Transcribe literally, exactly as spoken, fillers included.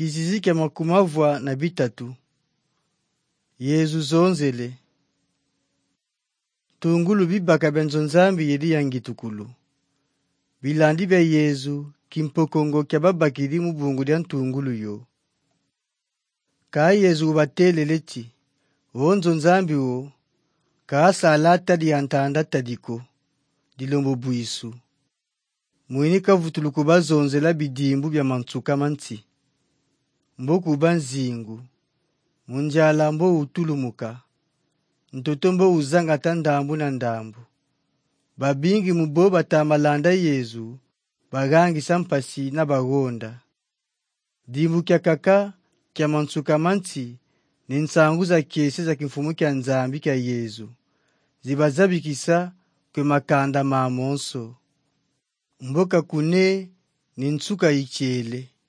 Kizizi kya makumavwa na bitatu. Yezu zonzele. Tungulu bibaka bya nzonzambi yedi yangitukulu. Bilandi bya Yezu kimpokongo kya babakili mubungu lya ntungulu yo. Kaa Yezu ubatele leti. O nzonzambi o. Kaa salata diantanda tadiko. Dilombo buisu. Mwini kavutuluku bazonzela bidimbu bya mantsuka manti. Mboku banzingu. Munjala mbo utulumuka. Ntoto mbo uzanga tandambu na ndambu. Babingi mubo batamalanda Yezu. Bagangi sampasi na bagonda. Dimbu kya kaka kya mantsuka manti. Ninsangu za kiese za kimfumu kya nzambi kya Yezu. Zibazabikisa kwe makanda mamonso. Mboka kune nintsuka ichele.